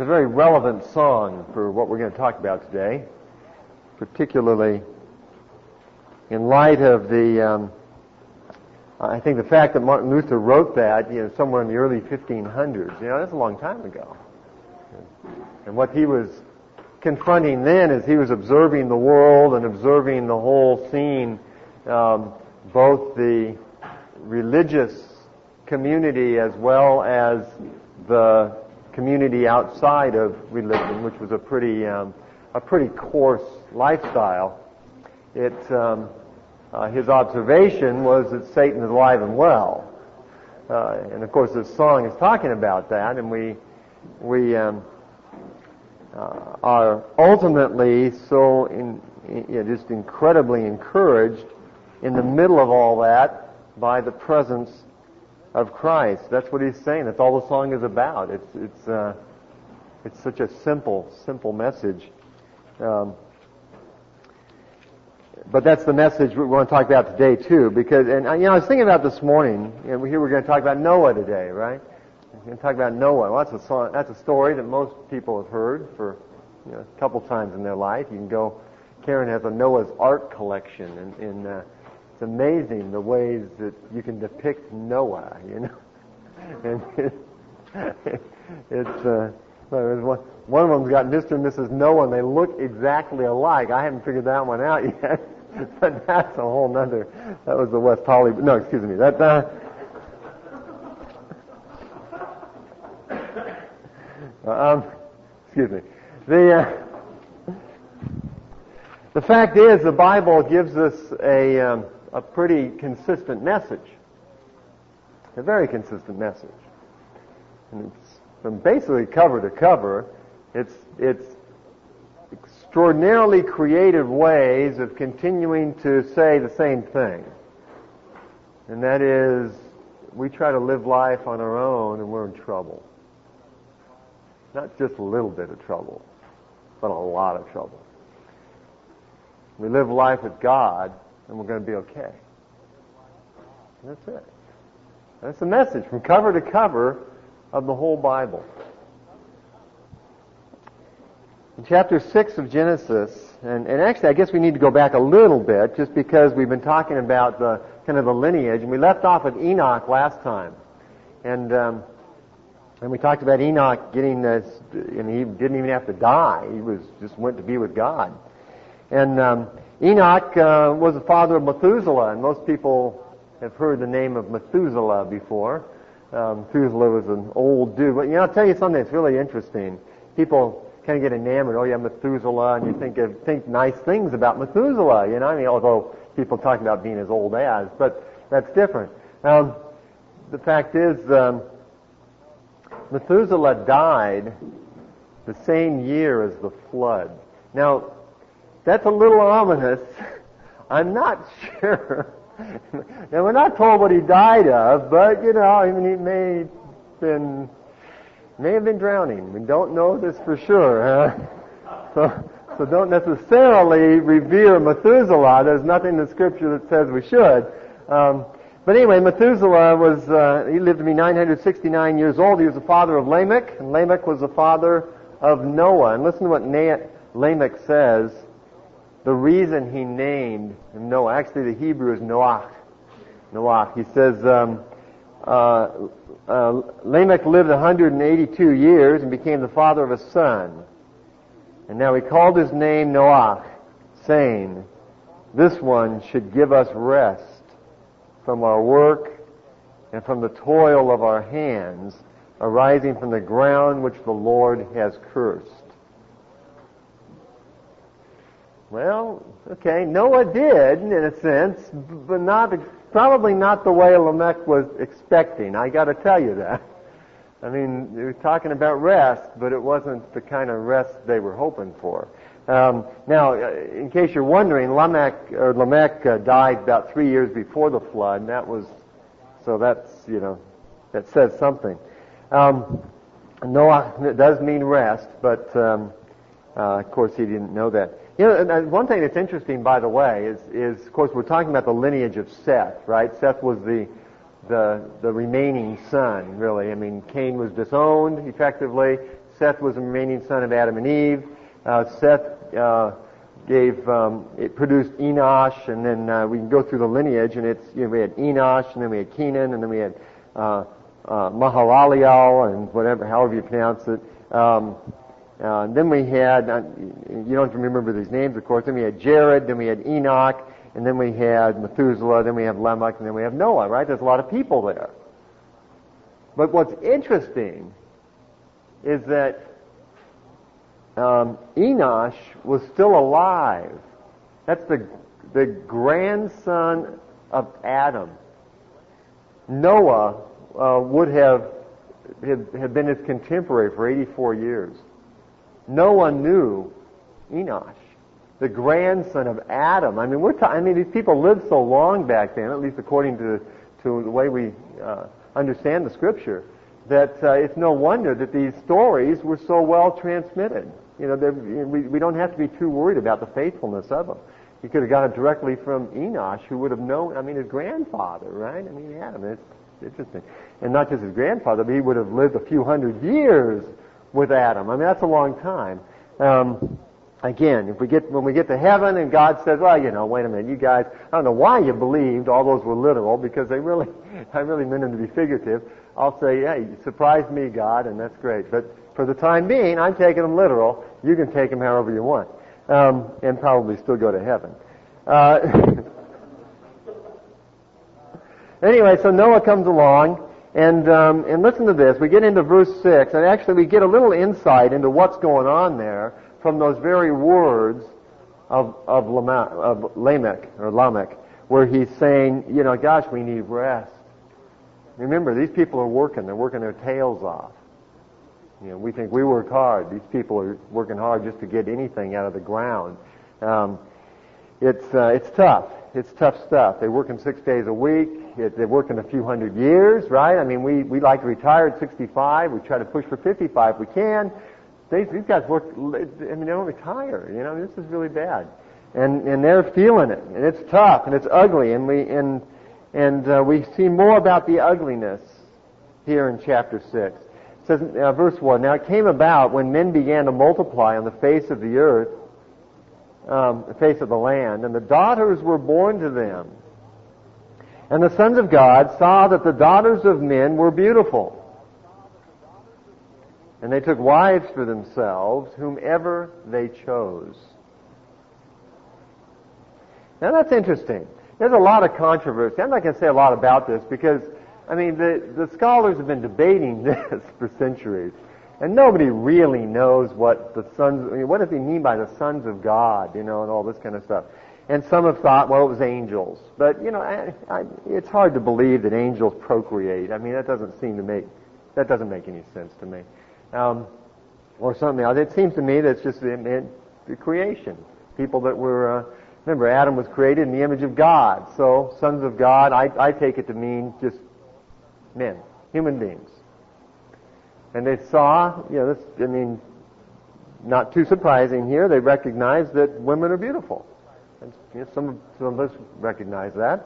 a very relevant song for what we're going to talk about today, particularly in light of I think the fact that Martin Luther wrote that, somewhere in the early 1500s. That's a long time ago. And what he was confronting then is he was observing the world and observing the whole scene, both the religious community as well as the community outside of religion, which was a pretty coarse lifestyle. His observation was that Satan is alive and well, and of course this song is talking about that, and we are ultimately so just incredibly encouraged in the middle of all that by the presence of Christ. That's what he's saying. That's all the song is about. It's such a simple message. But that's the message we want to talk about today too, because, and I was thinking about this morning, here we're going to talk about Noah today, right? We're going to talk about Noah. Well, that's a story that most people have heard for a couple times in their life. You can go, Karen has a Noah's Ark collection, and it's amazing the ways that you can depict Noah, And one of them's got Mr. and Mrs. Noah, and they look exactly alike. I haven't figured that one out yet, but that's a whole nother. That was the West Hollywood. No, excuse me. Excuse me. The fact is, the Bible gives us a pretty consistent message, a very consistent message, and it's from basically cover to cover. It's extraordinarily creative ways of continuing to say the same thing, and that is, we try to live life on our own, and we're in trouble. Not just a little bit of trouble, but a lot of trouble. We live life with God, and we're going to be okay. That's it. That's the message from cover to cover of the whole Bible. In chapter 6 of Genesis, and actually I guess we need to go back a little bit, just because we've been talking about the kind of the lineage, and we left off with Enoch last time. And we talked about Enoch getting this, and he didn't even have to die. He just went to be with God. And Enoch was the father of Methuselah, and most people have heard the name of Methuselah before. Methuselah was an old dude. But I'll tell you something that's really interesting. People kind of get enamored. Oh yeah, Methuselah, and you think nice things about Methuselah. Although people talk about being as old as, but that's different. The fact is, Methuselah died the same year as the flood. Now, that's a little ominous. I'm not sure. Now, we're not told what he died of, but, he may have been drowning. We don't know this for sure. So don't necessarily revere Methuselah. There's nothing in Scripture that says we should. But anyway, Methuselah he lived to be 969 years old. He was the father of Lamech, and Lamech was the father of Noah. And listen to what Lamech says. The reason he named Noah, actually the Hebrew is Noach. Noach. He says, Lamech lived 182 years and became the father of a son. And now he called his name Noach, saying, this one should give us rest from our work and from the toil of our hands, arising from the ground which the Lord has cursed. Well, okay, Noah did, in a sense, but probably not the way Lamech was expecting. I got to tell you that. I mean, they were talking about rest, but it wasn't the kind of rest they were hoping for. Now, in case you're wondering, Lamech died about 3 years before the flood, and that says something. Noah does mean rest, but of course he didn't know that. One thing that's interesting, by the way, is of course we're talking about the lineage of Seth, right? Seth was the remaining son, really. I mean, Cain was disowned effectively. Seth was the remaining son of Adam and Eve. Seth it produced Enosh, and then we can go through the lineage, and it's, we had Enosh, and then we had Kenan, and then we had Mahalalel, and however you pronounce it. Then we had, you don't remember these names, of course. Then we had Jared, then we had Enoch, and then we had Methuselah, then we have Lamech, and then we have Noah, right? There's a lot of people there. But what's interesting is that Enosh was still alive. That's the grandson of Adam. Noah would have been his contemporary for 84 years. Noah knew Enosh, the grandson of Adam. I mean, these people lived so long back then, at least according to the way we understand the Scripture, that it's no wonder that these stories were so well transmitted. We don't have to be too worried about the faithfulness of them. He could have got it directly from Enosh, who would have known, his grandfather, right? Adam, it's interesting. And not just his grandfather, but he would have lived a few hundred years with Adam. That's a long time. Again, when we get to heaven and God says, well, wait a minute, you guys, I don't know why you believed all those were literal, because I really meant them to be figurative. I'll say, yeah, you surprised me, God, and that's great. But for the time being, I'm taking them literal. You can take them however you want, and probably still go to heaven. Anyway, so Noah comes along, and listen to this. We get into verse 6, and actually we get a little insight into what's going on there from those very words of Lamech, where he's saying, gosh, we need rest. Remember, these people are working. They're working their tails off. We think we work hard. These people are working hard just to get anything out of the ground. It's tough. It's tough stuff. They're working 6 days a week. They're working a few hundred years, right? We like to retire at 65. We try to push for 55 if we can. These guys work, they don't retire. This is really bad. And they're feeling it. And it's tough and it's ugly. And we see more about the ugliness here in chapter 6. It says, verse 1, now it came about when men began to multiply on the face of the earth, the face of the land, and the daughters were born to them. And the sons of God saw that the daughters of men were beautiful. And they took wives for themselves, whomever they chose. Now that's interesting. There's a lot of controversy. I'm not going to say a lot about this because, the scholars have been debating this for centuries. And nobody really knows what what does he mean by the sons of God, and all this kind of stuff. And some have thought, well, it was angels. But, it's hard to believe that angels procreate. That doesn't make any sense to me. Or something else. It seems to me that it's just the creation. People that were, remember, Adam was created in the image of God. So, sons of God, I take it to mean just men, human beings. And they saw, not too surprising here, they recognized that women are beautiful. And, some of us recognize that.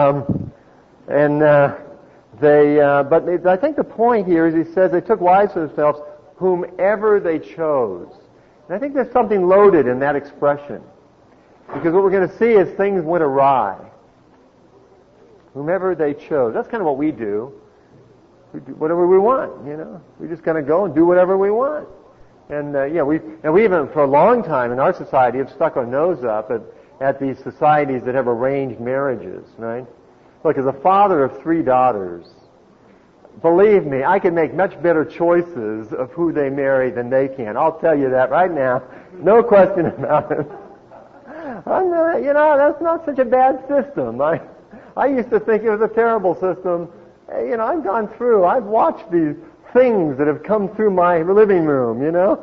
But I think the point here is he says they took wives for themselves, whomever they chose. And I think there's something loaded in that expression. Because what we're going to see is things went awry. Whomever they chose. That's kind of what we do. We do whatever we want, We just kind of go and do whatever we want. And, we even, for a long time in our society, have stuck our nose up at these societies that have arranged marriages, right? Look, as a father of 3 daughters, believe me, I can make much better choices of who they marry than they can. I'll tell you that right now. No question about it. That's not such a bad system. I used to think it was a terrible system. I've gone through, I've watched these things that have come through my living room,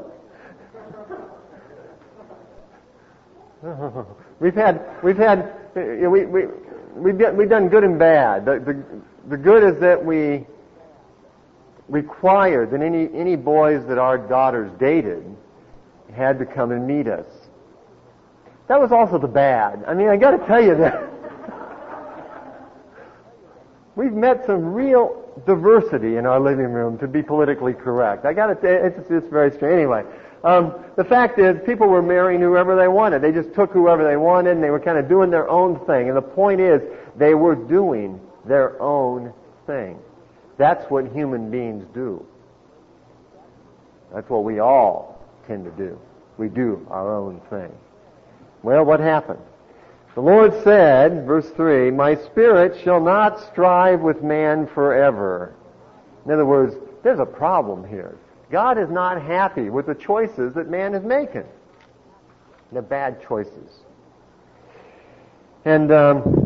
We've done good and bad. The good is that we required that any boys that our daughters dated had to come and meet us. That was also the bad. I got to tell you that. we've met some real diversity in our living room, to be politically correct. I gotta say, it's very strange. Anyway, the fact is, people were marrying whoever they wanted. They just took whoever they wanted, and they were kind of doing their own thing. And the point is, they were doing their own thing. That's what human beings do. That's what we all tend to do. We do our own thing. Well, what happened? The Lord said, verse 3, "My spirit shall not strive with man forever." In other words, there's a problem here. God is not happy with the choices that man is making. They're bad choices. And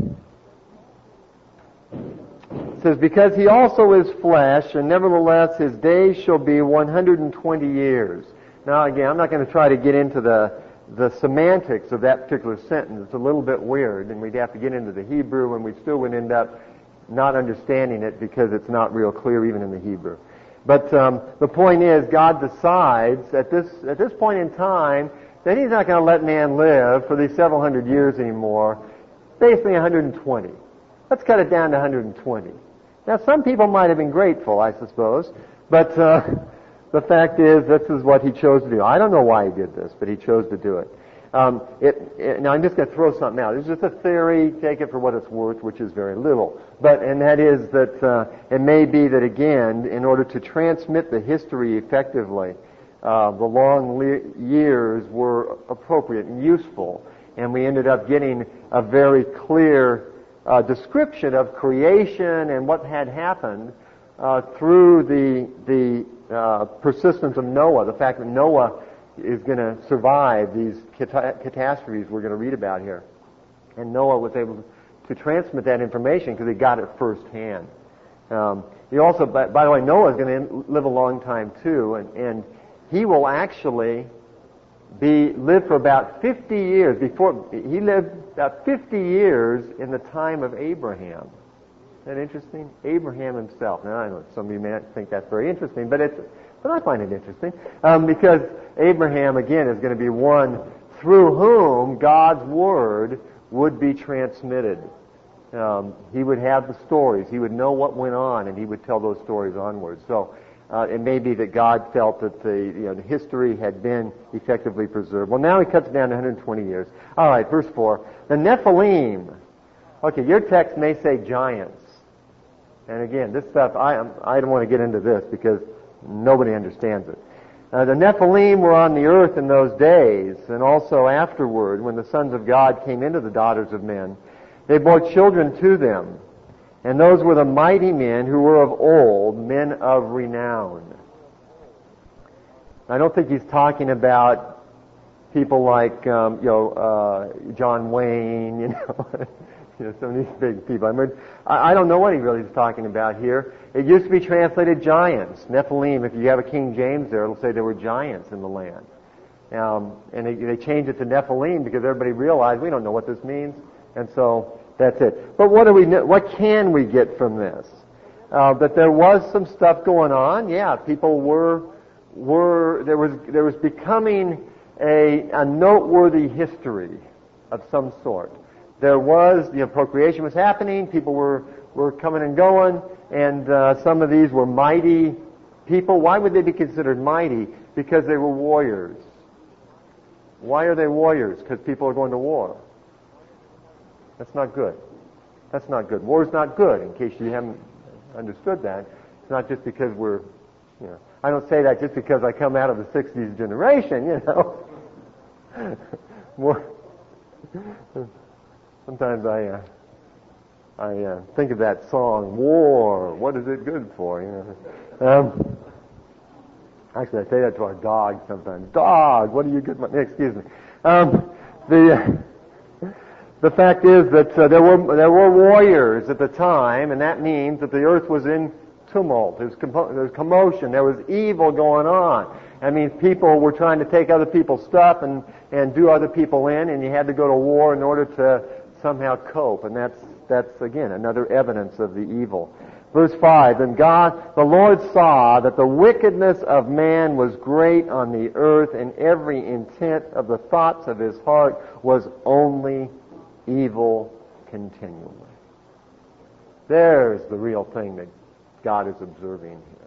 it says, "Because he also is flesh, and nevertheless his days shall be 120 years. Now again, I'm not going to try to get into the semantics of that particular sentence. It's a little bit weird, and we'd have to get into the Hebrew, and we still would end up not understanding it because it's not real clear even in the Hebrew. But the point is, God decides at this point in time that He's not going to let man live for these several hundred years anymore. Basically 120. Let's cut it down to 120. Now, some people might have been grateful, I suppose, but the fact is, this is what He chose to do. I don't know why He did this, but He chose to do it. Now, I'm just going to throw something out. It's just a theory. Take it for what it's worth, which is very little. And that is that it may be that, again, in order to transmit the history effectively, the long years were appropriate and useful, and we ended up getting a very clear description of creation and what had happened through the persistence of Noah, the fact that Noah is going to survive these catastrophes we're going to read about here. And Noah was able to transmit that information because he got it firsthand. He also, by the way, Noah is going to live a long time too, and he will actually live for about 50 years. He lived about 50 years in the time of Abraham. Isn't that interesting? Abraham himself. Now, I know some of you may not think that's very interesting, but I find it interesting because Abraham, again, is going to be one through whom God's Word would be transmitted. He would have the stories. He would know what went on, and he would tell those stories onwards. So it may be that God felt that the history had been effectively preserved. Well, now He cuts it down to 120 years. All right, verse 4. The Nephilim. Okay, your text may say giants. And again, this stuff, I don't want to get into this because nobody understands it. The Nephilim were on the earth in those days, and also afterward, when the sons of God came into the daughters of men. They bore children to them, and those were the mighty men who were of old, men of renown. I don't think he's talking about people like, John Wayne, some of these big people. I don't know what he really is talking about here. It used to be translated giants, Nephilim. If you have a King James there, it'll say there were giants in the land. And they changed it to Nephilim because everybody realized we don't know what this means, and so that's it. But what can we get from this? That there was some stuff going on. Yeah, people there was becoming a noteworthy history of some sort. There was, procreation was happening, people were coming and going, and some of these were mighty people. Why would they be considered mighty? Because they were warriors. Why are they warriors? Because people are going to war. That's not good. That's not good. War's not good, in case you haven't understood that. It's not just because I don't say that just because I come out of the 60s generation, War. Sometimes I think of that song, War, what is it good for? Actually, I say that to our dog sometimes. Dog, what are you good for? Excuse me. The fact is that there were warriors at the time, and that means that the earth was in tumult. There was commotion. There was evil going on. That means people were trying to take other people's stuff and do other people in, and you had to go to war in order to somehow cope, and that's again another evidence of the evil. Verse 5, "And the Lord saw that the wickedness of man was great on the earth, and every intent of the thoughts of his heart was only evil continually." There's the real thing that God is observing here.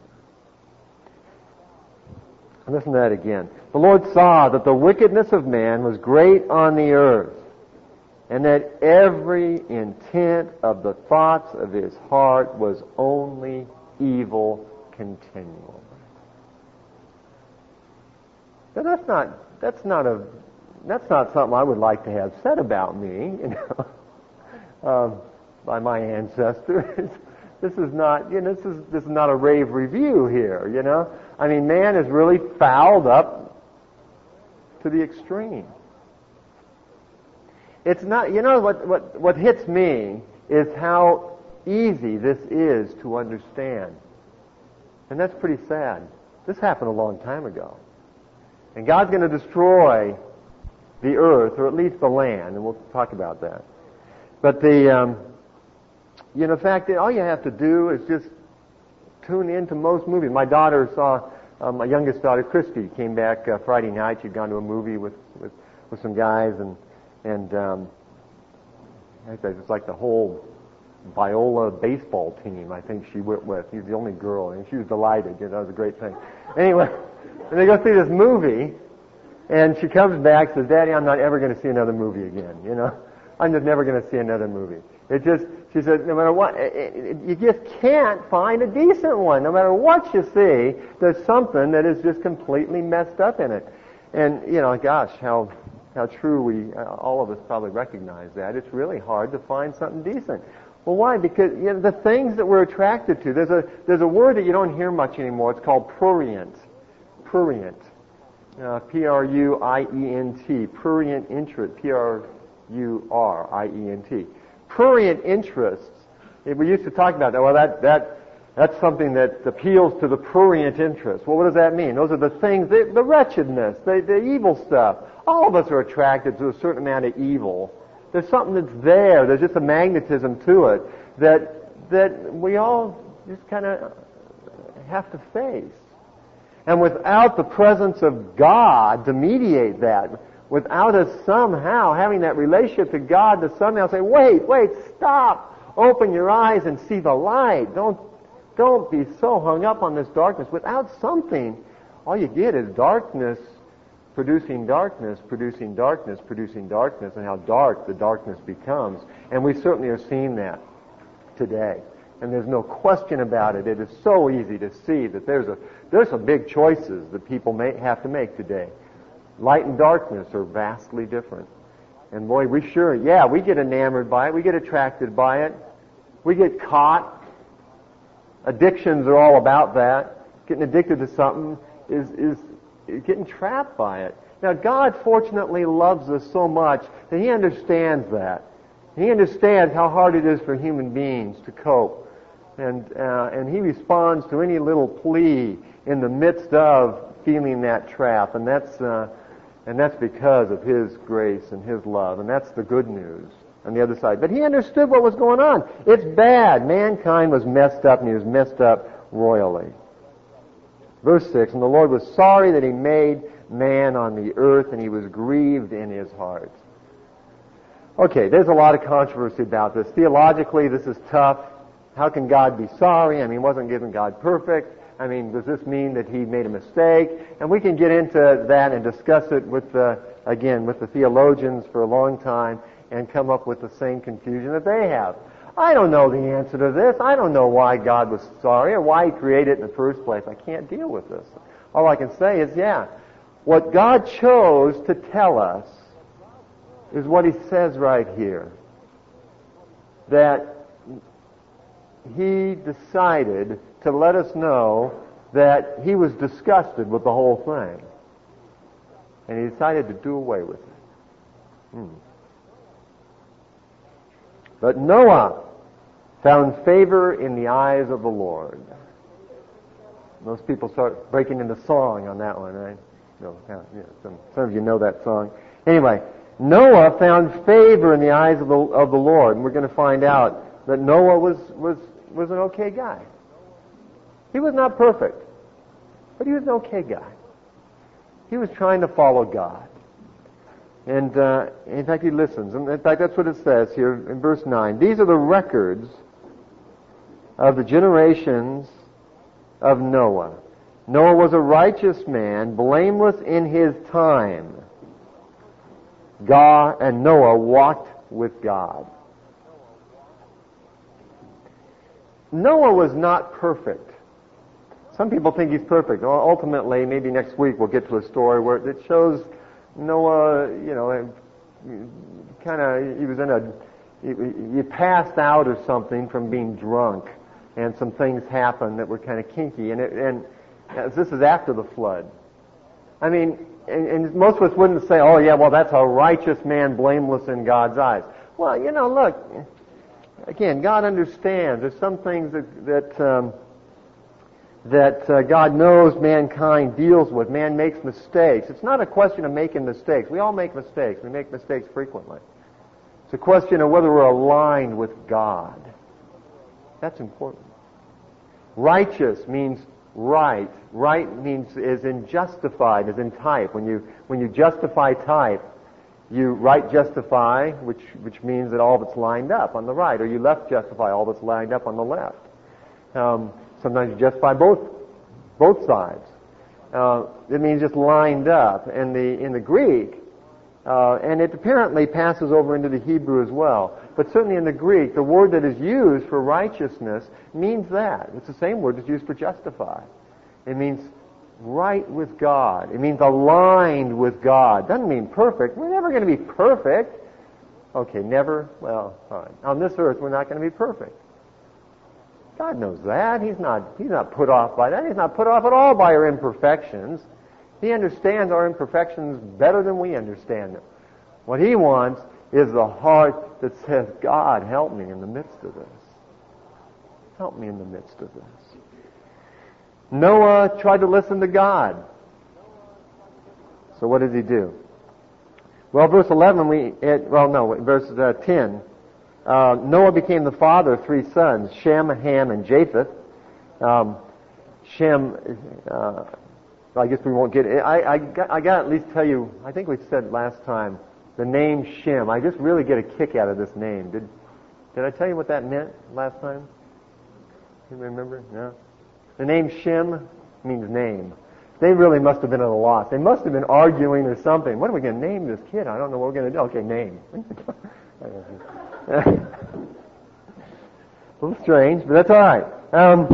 Listen to that again. The Lord saw that the wickedness of man was great on the earth, and that every intent of the thoughts of his heart was only evil continually. Now that's not something I would like to have said about me, by my ancestors. This is not a rave review here, I mean, man is really fouled up to the extreme. It's not, what hits me is how easy this is to understand. And that's pretty sad. This happened a long time ago. And God's going to destroy the earth, or at least the land, and we'll talk about that. But the fact that all you have to do is just tune into most movies. My daughter saw, my youngest daughter, Christy, came back Friday night. She'd gone to a movie with some guys, and it's like the whole Viola baseball team, I think she went with. She's the only girl, and she was delighted. That was a great thing. Anyway, and they go see this movie, and she comes back and says, Daddy, I'm not ever going to see another movie again, I'm just never going to see another movie. She said, no matter what, you just can't find a decent one. No matter what you see, there's something that is just completely messed up in it. And, gosh, how true all of us probably recognize that. It's really hard to find something decent. Well, why? Because the things that we're attracted to. There's a word that you don't hear much anymore. It's called prurient. Prurient. P-R-U-I-E-N-T. Prurient interest. P-R-U-R-I-E-N-T. Prurient interests. We used to talk about that. Well, that's something that appeals to the prurient interest. Well, what does that mean? Those are the things, the wretchedness, the evil stuff. All of us are attracted to a certain amount of evil. There's something that's there. There's just a magnetism to it that we all just kind of have to face. And without the presence of God to mediate that, without us somehow having that relationship to God to somehow say, wait, stop. Open your eyes and see the light. Don't be so hung up on this darkness. Without something, all you get is darkness producing darkness, producing darkness, producing darkness, and how dark the darkness becomes. And we certainly are seeing that today. And there's no question about it. It is so easy to see that there's some big choices that people may have to make today. Light and darkness are vastly different. And boy, we get enamored by it. We get attracted by it. We get caught. Addictions are all about that. Getting addicted to something is getting trapped by it. Now, God fortunately loves us so much that He understands that. He understands how hard it is for human beings to cope. And He responds to any little plea in the midst of feeling that trap. And that's because of His grace and His love. And that's the good news on the other side. But He understood what was going on. It's bad. Mankind was messed up, and he was messed up royally. Verse 6, and the Lord was sorry that He made man on the earth, and He was grieved in His heart. Okay, there's a lot of controversy about this. Theologically, this is tough. How can God be sorry? I mean, wasn't given God perfect? I mean, does this mean that He made a mistake? And we can get into that and discuss it with the theologians for a long time and come up with the same confusion that they have. I don't know the answer to this. I don't know why God was sorry or why He created it in the first place. I can't deal with this. All I can say is, what God chose to tell us is what He says right here. That He decided to let us know that He was disgusted with the whole thing. And He decided to do away with it. But Noah found favor in the eyes of the Lord. Most people start breaking into song on that one, right? Some of you know that song. Anyway, Noah found favor in the eyes of the Lord. And we're going to find out that Noah was an okay guy. He was not perfect, but he was an okay guy. He was trying to follow God. And in fact, he listens. And in fact, that's what it says here in verse 9. These are the records of the generations of Noah. Noah was a righteous man, blameless in his time. God and Noah walked with God. Noah was not perfect. Some people think he's perfect. Well, ultimately, maybe next week we'll get to a story where it shows Noah, he passed out or something from being drunk, and some things happened that were kind of kinky, and this is after the flood. I mean, and most of us wouldn't say, oh yeah, well that's a righteous man, blameless in God's eyes. Well, look, again, God understands. There's some things that God knows mankind deals with. Man makes mistakes. It's not a question of making mistakes. We all make mistakes. We make mistakes frequently. It's a question of whether we're aligned with God. That's important. Righteous means right. Right means is in justified, is in type. When you justify type, you right justify, which means that all of it's lined up on the right, or you left justify, all that's lined up on the left. Sometimes you justify both sides. It means just lined up. And in the Greek, and it apparently passes over into the Hebrew as well, but certainly in the Greek, the word that is used for righteousness means that. It's the same word that's used for justify. It means right with God. It means aligned with God. Doesn't mean perfect. We're never going to be perfect. Okay, never? Well, all right. On this earth, we're not going to be perfect. God knows that. He's not put off by that. He's not put off at all by our imperfections. He understands our imperfections better than we understand them. What He wants is the heart that says, God, help me in the midst of this. Help me in the midst of this. Noah tried to listen to God. So what does he do? Well, verse 11, verse 10. Noah became the father of 3 sons, Shem, Ham, and Japheth. Shem, I guess we won't get it. I got to at least tell you, I think we said last time, the name Shem. I just really get a kick out of this name. Did I tell you what that meant last time? You remember? No? The name Shem means name. They really must have been at a loss. They must have been arguing or something. What are we going to name this kid? I don't know what we're going to do. Okay, name. A little strange, but that's all right.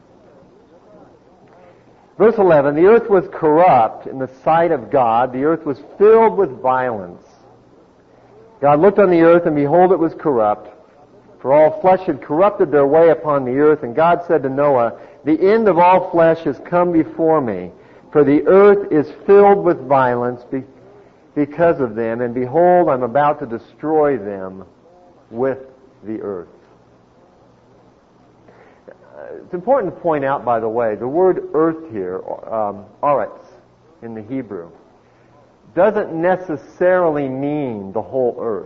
Verse 11, the earth was corrupt in the sight of God. The earth was filled with violence. God looked on the earth, and behold, it was corrupt. For all flesh had corrupted their way upon the earth. And God said to Noah, the end of all flesh has come before me, for the earth is filled with violence because of them. And behold, I'm about to destroy them with the earth. It's important to point out, by the way, the word earth here, aretz, in the Hebrew, doesn't necessarily mean the whole earth.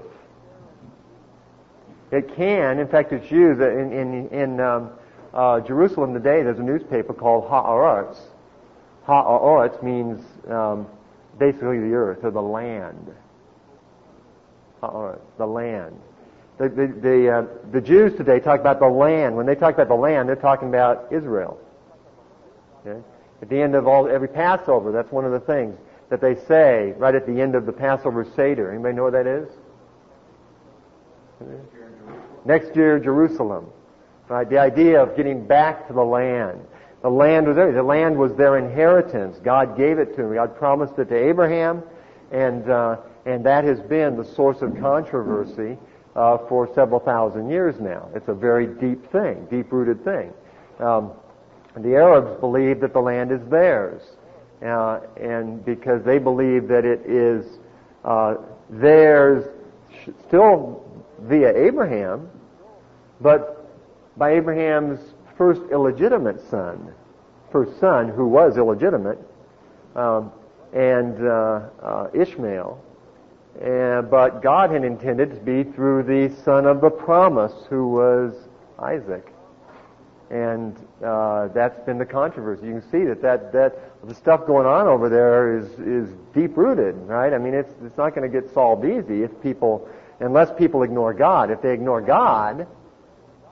It can, in fact, it's used in Jerusalem today. There's a newspaper called Haaretz. Haaretz means basically the earth or the land. Haaretz, the land. The Jews today talk about the land. When they talk about the land, they're talking about Israel. Okay? At the end of every Passover, that's one of the things that they say right at the end of the Passover Seder. Anybody know what that is? Next year, Jerusalem. Right? The idea of getting back to the land. The land was there. The land was their inheritance. God gave it to them. God promised it to Abraham, and that has been the source of controversy for several thousand years now. It's a very deep thing, deep-rooted thing. The Arabs believe that the land is theirs, and because they believe that it is theirs still via Abraham, but by Abraham's first illegitimate son, who was illegitimate, and Ishmael. But God had intended to be through the son of the promise, who was Isaac. And that's been the controversy. You can see that the stuff going on over there is deep-rooted, right? I mean, it's not going to get solved easy unless people ignore God. If they ignore God,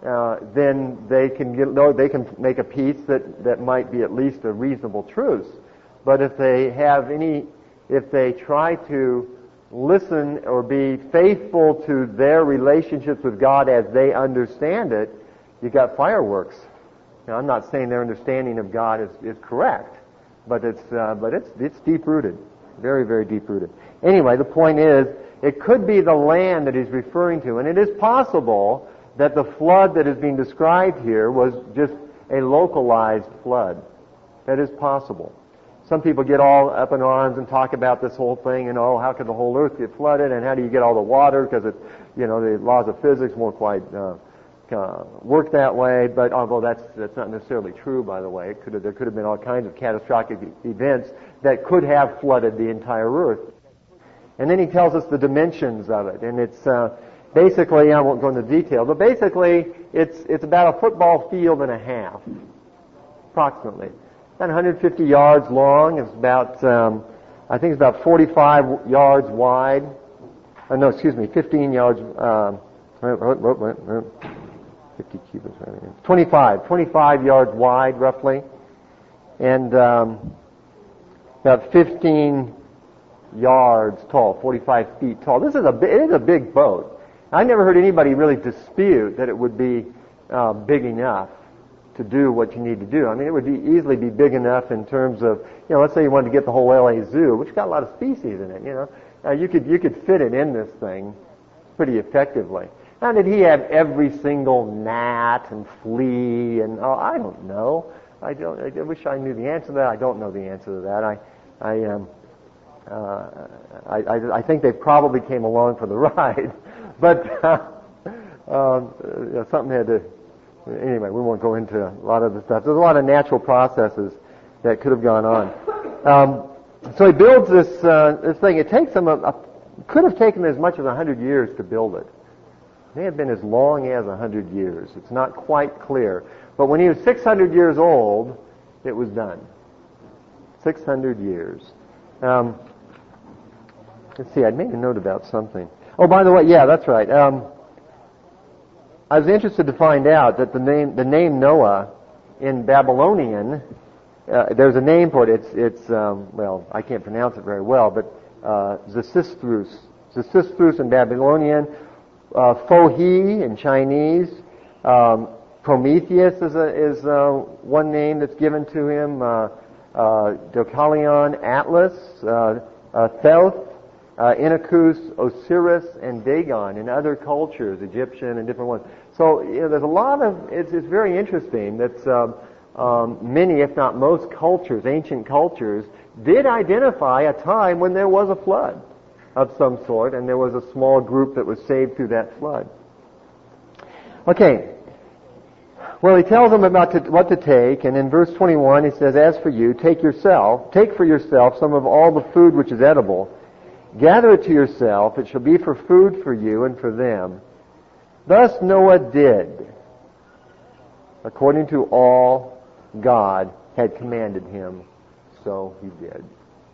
then they can they can make a peace that might be at least a reasonable truce. But if they try to listen or be faithful to their relationships with God as they understand it, you got fireworks. Now, I'm not saying their understanding of God is correct, but it's deep rooted, very, very deep rooted. Anyway, the point is, it could be the land that he's referring to, and it is possible that the flood that is being described here was just a localized flood. That is possible. Some people get all up in arms and talk about this whole thing, and how could the whole earth get flooded, and how do you get all the water, because the laws of physics won't quite work that way. But although that's not necessarily true, by the way, there could have been all kinds of catastrophic events that could have flooded the entire earth. And then he tells us the dimensions of it, and it's basically, I won't go into detail, but basically it's about a football field and a half, approximately. About 150 yards long. It's about, I think it's about 45 yards wide. 15 yards, 50 cubits, 25 yards wide, roughly. And about 15 yards tall, 45 feet tall. It is a big boat. I never heard anybody really dispute that it would be big enough to do what you need to do. I mean, it would easily be big enough in terms of, let's say you wanted to get the whole LA Zoo, which got a lot of species in it, you could fit it in this thing pretty effectively. Now, did he have every single gnat and flea and, I don't know. I wish I knew the answer to that. I don't know the answer to that. I think they probably came along for the ride, but something had to. Anyway, we won't go into a lot of the stuff. There's a lot of natural processes that could have gone on. So he builds this thing. It takes him could have taken as much as 100 years to build it. It may have been as long as 100 years. It's not quite clear. But when he was 600 years old, it was done. 600 years. Let's see, I made a note about something. Oh, by the way, yeah, that's right. I was interested to find out that the name Noah in Babylonian, there's a name for it. It's I can't pronounce it very well, but Xisthus. Xisthus in Babylonian, Fohi in Chinese, Prometheus is one name that's given to him, Deucalion, Atlas, Thoth, Inachus, Osiris, and Dagon in other cultures, Egyptian and different ones. So there's a lot of, it's very interesting that many, if not most cultures, ancient cultures, did identify a time when there was a flood of some sort, and there was a small group that was saved through that flood. Okay. Well, he tells them about what to take, and in verse 21 he says, "As for you, take for yourself some of all the food which is edible. Gather it to yourself, it shall be for food for you and for them." Thus Noah did, according to all God had commanded him, so he did.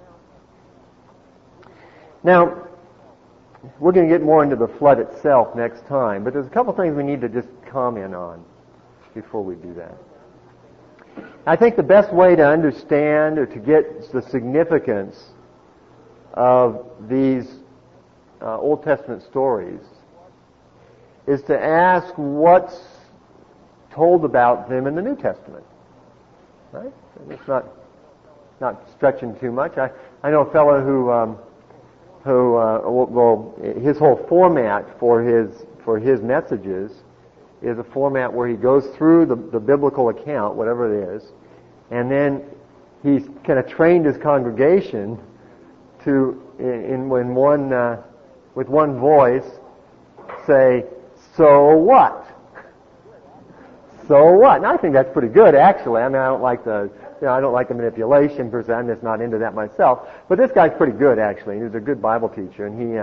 Now, we're going to get more into the flood itself next time, but there's a couple things we need to just comment on before we do that. I think the best way to understand or to get the significance of these Old Testament stories is to ask what's told about them in the New Testament. Right? It's not stretching too much. I know a fellow who his whole format for his messages is a format where he goes through the biblical account, whatever it is, and then he's kind of trained his congregation to, with one voice, say, "So what?" So what? And I think that's pretty good, actually. I mean, I don't like the manipulation per se. I'm just not into that myself. But this guy's pretty good, actually. He's a good Bible teacher, and he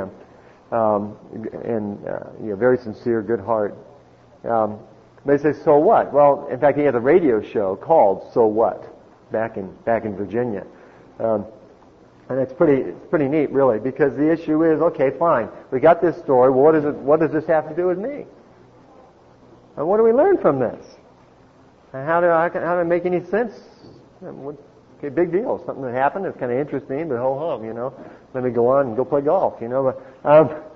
very sincere, good heart. But he says, "So what?" Well, in fact, he has a radio show called "So What" back in Virginia. And it's pretty neat, really, because the issue is, okay, fine, we got this story. What does this have to do with me? And what do we learn from this? And how do I make any sense? Okay, big deal. Something that happened that's kind of interesting, but ho hum, Let me go on and go play golf, But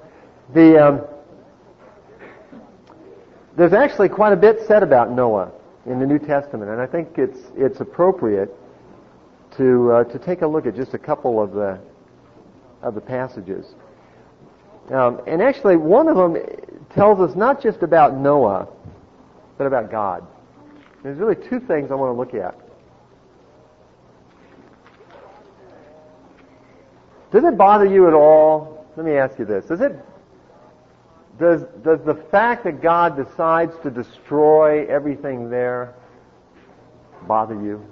there's actually quite a bit said about Noah in the New Testament, and I think it's appropriate to take a look at just a couple of the passages. And actually, one of them tells us not just about Noah, but about God. There's really two things I want to look at. Does it bother you at all? Let me ask you this. Does the fact that God decides to destroy everything there bother you?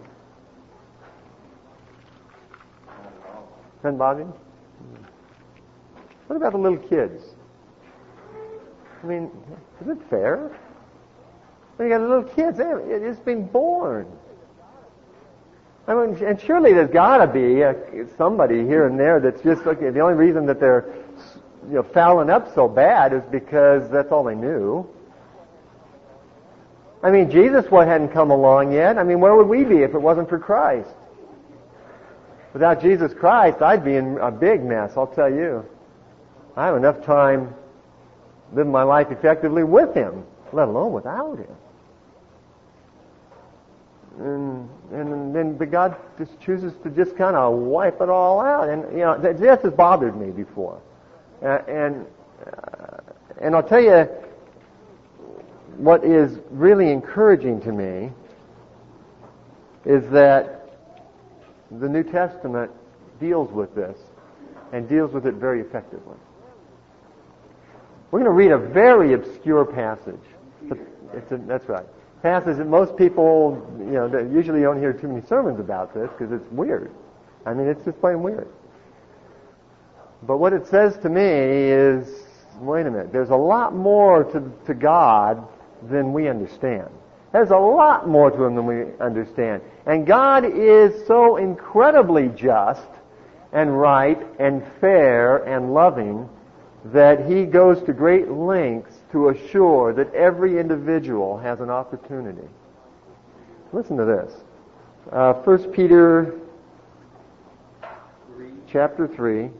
Doesn't bother you? What about the little kids? I mean, is it fair? When you got the little kids, they've just been born. I mean, and surely there's got to be somebody here and there that's just looking. The only reason that they're fouling up so bad is because that's all they knew. I mean, Jesus hadn't come along yet. I mean, where would we be if it wasn't for Christ? Without Jesus Christ, I'd be in a big mess, I'll tell you. I have enough time living my life effectively with Him, let alone without Him. And then God just chooses to just kind of wipe it all out. And, this has bothered me before. And I'll tell you what is really encouraging to me is that the New Testament deals with this and deals with it very effectively. We're going to read a very obscure passage. That's right. Passage that most people, that usually don't hear too many sermons about this because it's weird. I mean, it's just plain weird. But what it says to me is, wait a minute, there's a lot more to God than we understand. There's a lot more to Him than we understand. And God is so incredibly just and right and fair and loving that He goes to great lengths to assure that every individual has an opportunity. Listen to this. 1 Peter chapter 3.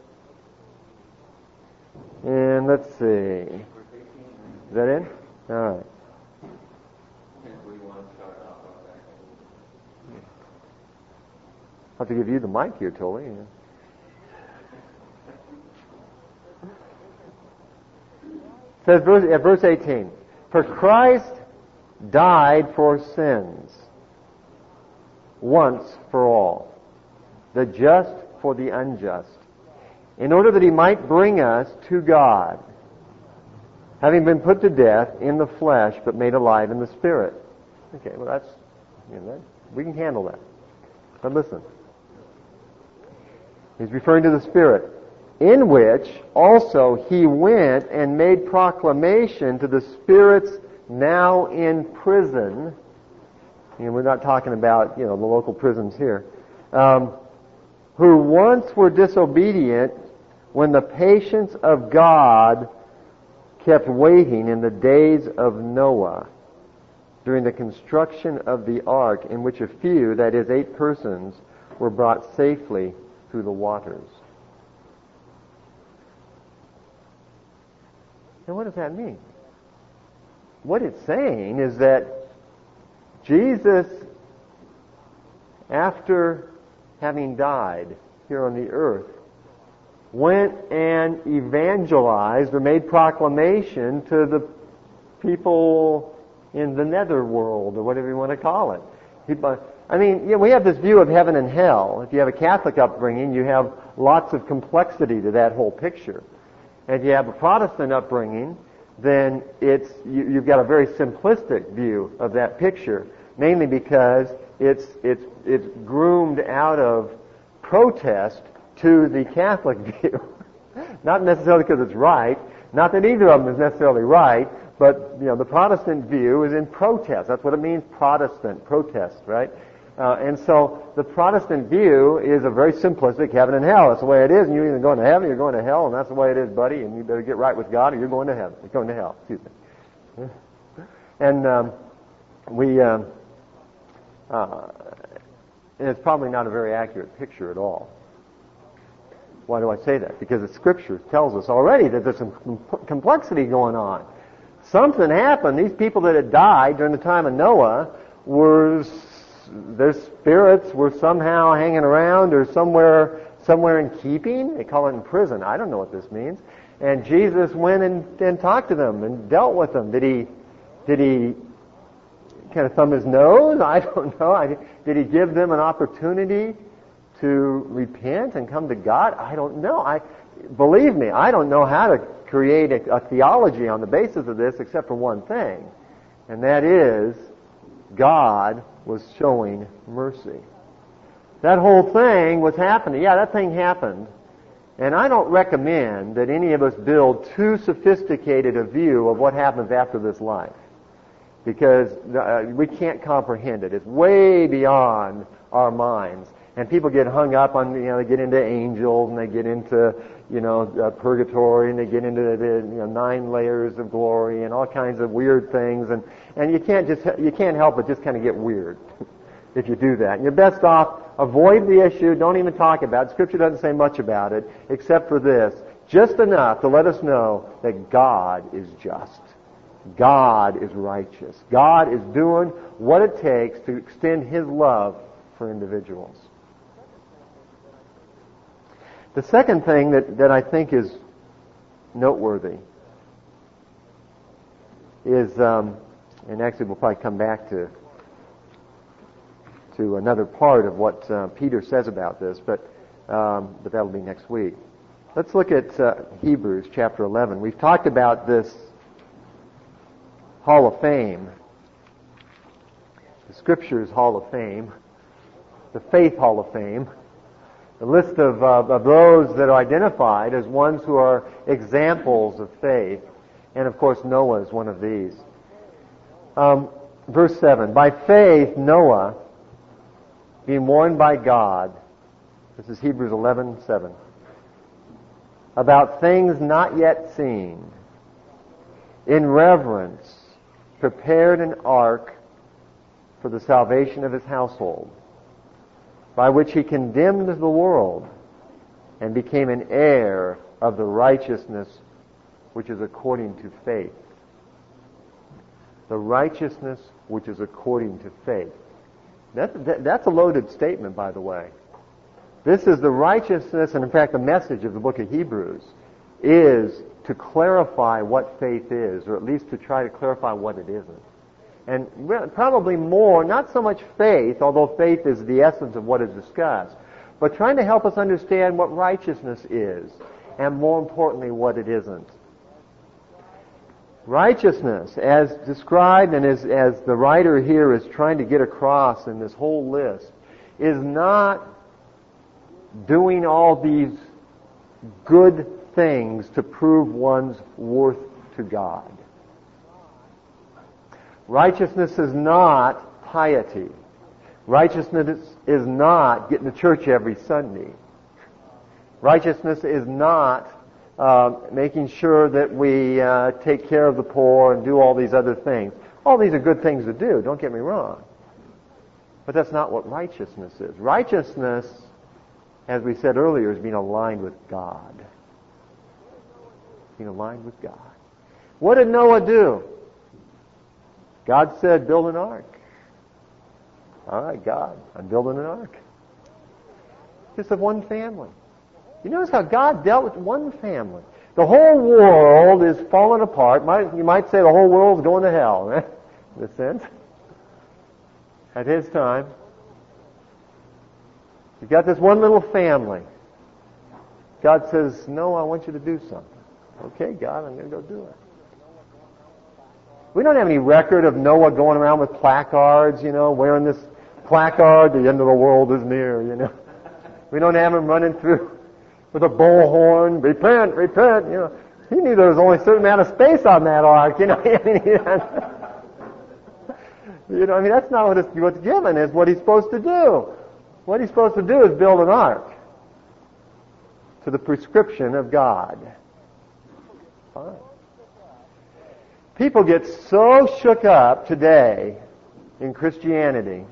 And let's see. Is that it? All right. I'll have to give you the mic here, Tully. It says verse 18, "For Christ died for sins once for all, the just for the unjust, in order that He might bring us to God, having been put to death in the flesh, but made alive in the Spirit." Okay, well we can handle that. But listen. He's referring to the Spirit, "in which also He went and made proclamation to the spirits now in prison." And we're not talking about, the local prisons here. "Who once were disobedient when the patience of God kept waiting in the days of Noah during the construction of the ark, in which a few, that is 8 persons, were brought safely through the waters." And what does that mean? What it's saying is that Jesus, after having died here on the earth, went and evangelized or made proclamation to the people in the netherworld, or whatever you want to call it. We have this view of heaven and hell. If you have a Catholic upbringing, you have lots of complexity to that whole picture. And if you have a Protestant upbringing, then you've got a very simplistic view of that picture, mainly because it's groomed out of protest to the Catholic view. Not necessarily because it's right, not that either of them is necessarily right, but the Protestant view is in protest. That's what it means, Protestant, protest, right? And so the Protestant view is a very simplistic heaven and hell. That's the way it is, and you're either going to heaven or you're going to hell, and that's the way it is, buddy, and you better get right with God or you're going to heaven. You're going to hell, excuse me. And it's probably not a very accurate picture at all. Why do I say that? Because the Scripture tells us already that there's some complexity going on. Something happened. These people that had died during the time of Noah their spirits were somehow hanging around or somewhere in keeping. They call it in prison. I don't know what this means. And Jesus went and talked to them and dealt with them. Did he kind of thumb his nose? I don't know. Did he give them an opportunity to repent and come to God? I don't know. Believe me, I don't know how to create a theology on the basis of this except for one thing, and that is God was showing mercy. That whole thing was happening. Yeah, that thing happened. And I don't recommend that any of us build too sophisticated a view of what happens after this life, because we can't comprehend it. It's way beyond our minds. And people get hung up on, they get into angels and they get into, purgatory and they get into the 9 layers of glory and all kinds of weird things. And you can't help but just kind of get weird if you do that. And you're best off avoid the issue. Don't even talk about it. Scripture doesn't say much about it except for this, just enough to let us know that God is just. God is righteous. God is doing what it takes to extend His love for individuals. The second thing that I think is noteworthy is, and actually we'll probably come back to another part of what Peter says about this, but that'll be next week. Let's look at Hebrews chapter 11. We've talked about this Hall of Fame, the Scriptures Hall of Fame, the Faith Hall of Fame, the list of those that are identified as ones who are examples of faith. And of course Noah is one of these. Verse 7, by faith Noah, being warned by God, this is Hebrews 11:7, about things not yet seen, in reverence prepared an ark for the salvation of his household, by which he condemned the world and became an heir of the righteousness which is according to faith. The righteousness which is according to faith. That's a loaded statement, by the way. This is the righteousness, and in fact the message of the book of Hebrews is to clarify what faith is, or at least to try to clarify what it isn't. And probably more, not so much faith, although faith is the essence of what is discussed, but trying to help us understand what righteousness is, and more importantly, what it isn't. Righteousness, as described and as the writer here is trying to get across in this whole list, is not doing all these good things to prove one's worth to God. Righteousness is not piety. Righteousness is not getting to church every Sunday. Righteousness is not making sure that we take care of the poor and do all these other things. All these are good things to do, don't get me wrong. But that's not what righteousness is. Righteousness, as we said earlier, is being aligned with God. Being aligned with God. What did Noah do? God said, build an ark. All right, God, I'm building an ark. Just of one family. You notice how God dealt with one family. The whole world is falling apart. You might say the whole world's going to hell, right? In a sense. At His time. You've got this one little family. God says, no, I want you to do something. Okay, God, I'm going to go do it. We don't have any record of Noah going around with placards, wearing this placard, the end of the world is near, We don't have him running through with a bullhorn, repent, repent, He knew there was only a certain amount of space on that ark, that's not what's given, is what he's supposed to do. What he's supposed to do is build an ark to the prescription of God. Fine. People get so shook up today in Christianity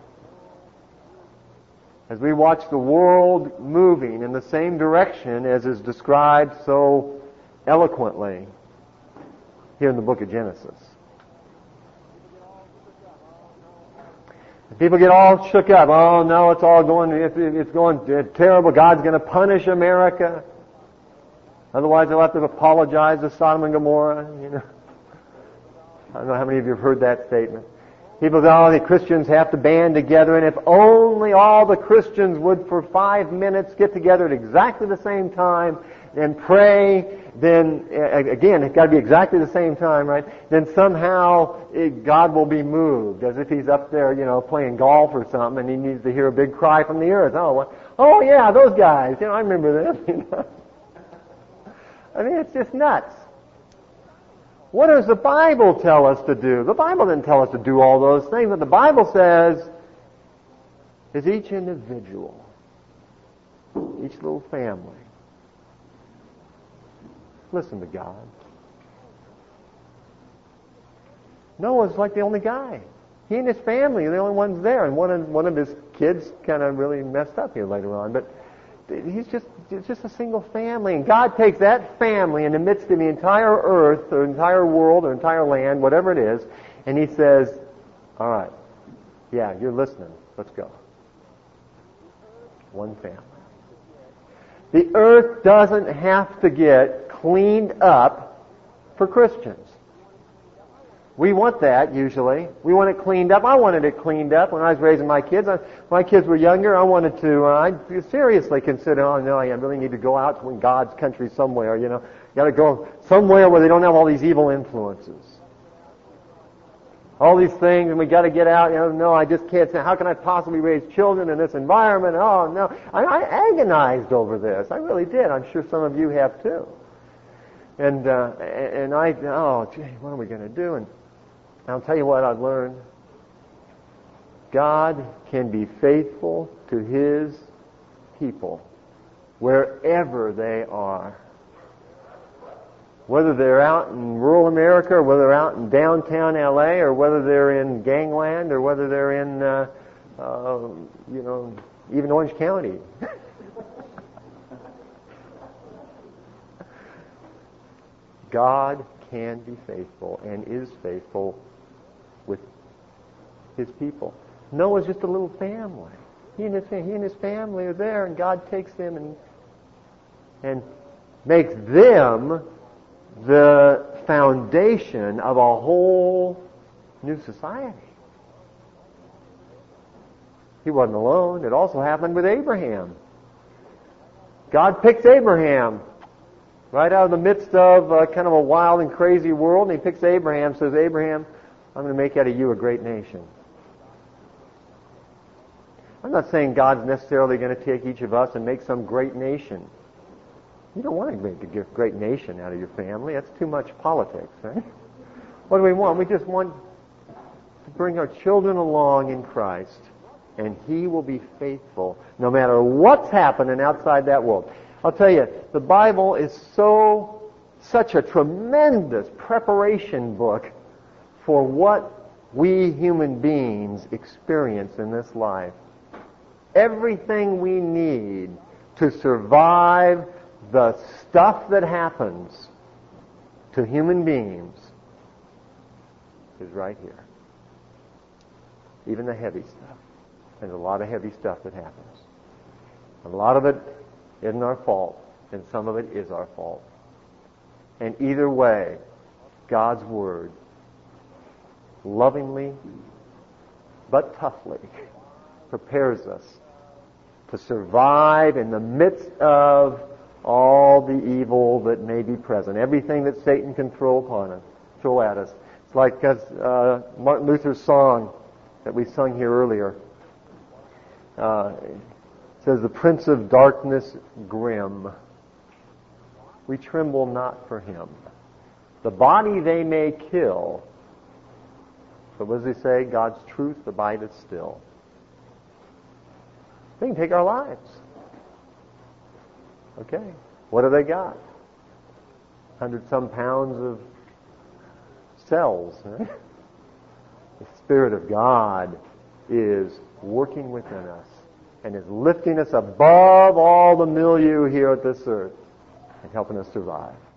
as we watch the world moving in the same direction as is described so eloquently here in the book of Genesis. People get all shook up. Oh no, it's going terrible. God's going to punish America. Otherwise, they'll have to apologize to Sodom and Gomorrah. I don't know how many of you have heard that statement. People say, oh, the Christians have to band together, and if only all the Christians would for 5 minutes get together at exactly the same time and pray, then, again, it's got to be exactly the same time, right? Then somehow God will be moved, as if He's up there, playing golf or something, and He needs to hear a big cry from the earth. Oh yeah, those guys, I remember them. I mean, it's just nuts. What does the Bible tell us to do? The Bible didn't tell us to do all those things. What the Bible says is each individual, each little family, listen to God. Noah's like the only guy. He and his family are the only ones there, and one of his kids kind of really messed up here later on. But it's just a single family, and God takes that family in the midst of the entire earth, or entire world, or entire land, whatever it is, and He says, all right, yeah, you're listening, let's go. One family. The earth doesn't have to get cleaned up for Christians. We want that, usually. We want it cleaned up. I wanted it cleaned up when I was raising my kids. My kids were younger. I wanted to, I seriously consider, I really need to go out to God's country somewhere, Got to go somewhere where they don't have all these evil influences. All these things, and we got to get out, no, I just can't say, how can I possibly raise children in this environment? Oh, no. I agonized over this. I really did. I'm sure some of you have too. And what are we going to do? And I'll tell you what I've learned. God can be faithful to His people wherever they are. Whether they're out in rural America, or whether they're out in downtown LA, or whether they're in gangland, or whether they're in, even Orange County. God can be faithful and is faithful with His people. Noah's just a little family. He and his family are there, and God takes them and makes them the foundation of a whole new society. He wasn't alone. It also happened with Abraham. God picks Abraham right out of the midst of kind of a wild and crazy world, and He picks Abraham, says, Abraham, I'm going to make out of you a great nation. I'm not saying God's necessarily going to take each of us and make some great nation. You don't want to make a great nation out of your family. That's too much politics, right? What do we want? We just want to bring our children along in Christ, and He will be faithful no matter what's happening outside that world. I'll tell you, the Bible is such a tremendous preparation book for what we human beings experience in this life. Everything we need to survive the stuff that happens to human beings is right here. Even the heavy stuff. There's a lot of heavy stuff that happens. A lot of it isn't our fault, and some of it is our fault. And either way, God's Word, lovingly but toughly, prepares us to survive in the midst of all the evil that may be present, everything that Satan can throw at us. It's like Martin Luther's song that we sung here earlier. It says, the Prince of Darkness grim, we tremble not for him. The body they may kill, but what does he say? God's truth abideth still. They can take our lives. Okay, what have they got? 100-some pounds of cells. Right? The Spirit of God is working within us and is lifting us above all the milieu here at this earth and helping us survive.